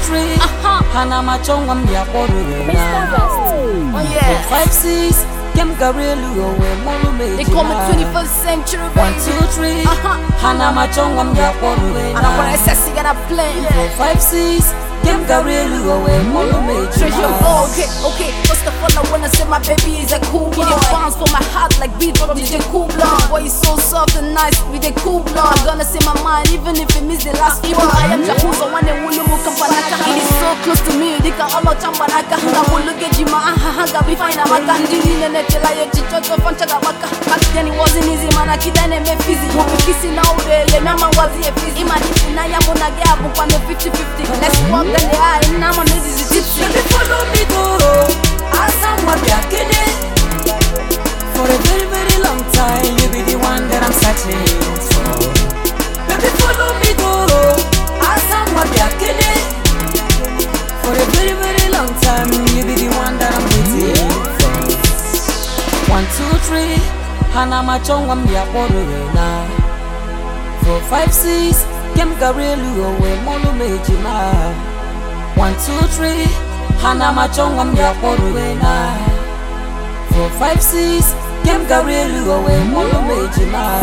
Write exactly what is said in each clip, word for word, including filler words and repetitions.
three. Hana machonga mya boru na. Oh yeah. Five six. Kem garelu owe molu meji. They call me twenty-first century baby. One two three. Hana machonga mya boru na. And I'm gonna sexy and I play. Five six. Kem garelu owe molu meji. Treasure, oh, okay, okay. First of all, I wanna say my baby is a cool boy. He bounce for my heart like beat from D J Cool Blonde. Boy, he's so soft and nice with a cool blonde. I'm gonna say my mind even if it miss the last one. I am Jakuza one and Wulu Kampanaka. He is so close to me. Dika Olo Chambanaka. I will look at Jima. Aha, we find a maka. Dini and Netela, Chicho, Panchaga Maka. Back then it wasn't easy, man. I kid and me fizzy. We'll be kissing now. The mama was here fizzy. Imagine I am on a gap on the fifty fifty. Let's walk then the eye and I'm on the gypsy. Baby, follow me, go. Asamwa biakene. For a very, very long time, you be the one that I'm searching for. Baby, follow me, go. Asamwa biakene. For a very, very long time, you be the one that I'm waiting for. One, two, three. Hana machonga mbia boru na. Four, five, six. Kem garelu owe molu mejima. One, two, three. Hana machonga mbia boru na. Four, five, six. Kem garelu owe molu mejima.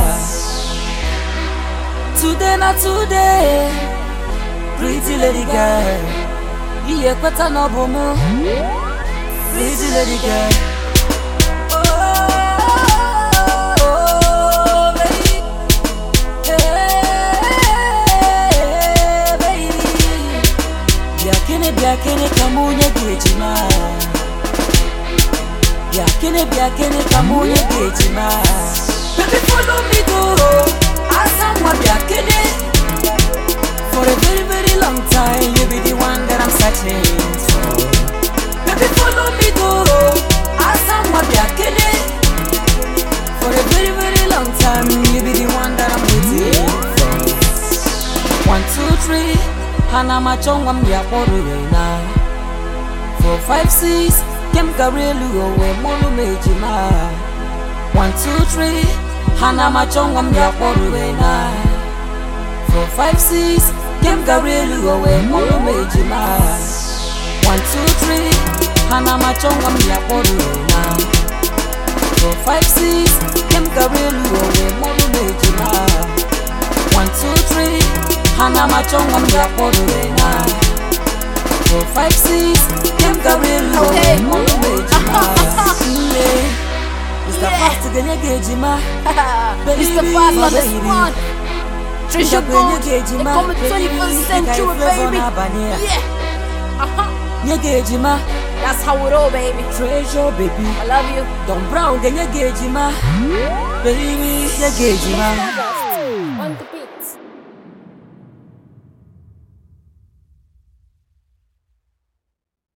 Today na today. Pretty lady girl. Iye kweta no bomo. Pretty lady girl. Biakene kamunye gejima. Biakene biakene kamunye gejima. Baby, follow me go. Asamwa biakene. For a very very long time, you be the one that I'm searching for. Baby, follow me go. Asamwa biakene. For a very very long time, you be the one that I'm waiting for. One two three. Hana machonga mbia boru na. Four, five, six. Kem garelu owe molu mejima. One, two, three. Hana machonga mbia boru na. Four, five, six. Kem garelu owe molu mejima. One, two, three. Hana machonga mbia boru na. Four, five, six. Kem garelu owe molu mejima. One, two, three. Hana machonga mbia boru na. Four, five, six. Kem garelu owe molu mejima. Mister Fast genye gejima. Mister Fast on this one. Treasure gold. They call me twenty-first century baby. Yeah. Uh-huh. Nyegejima. That's how it all, baby. Treasure baby. I love you. Don Brown genye gejima. Baby nyegejima.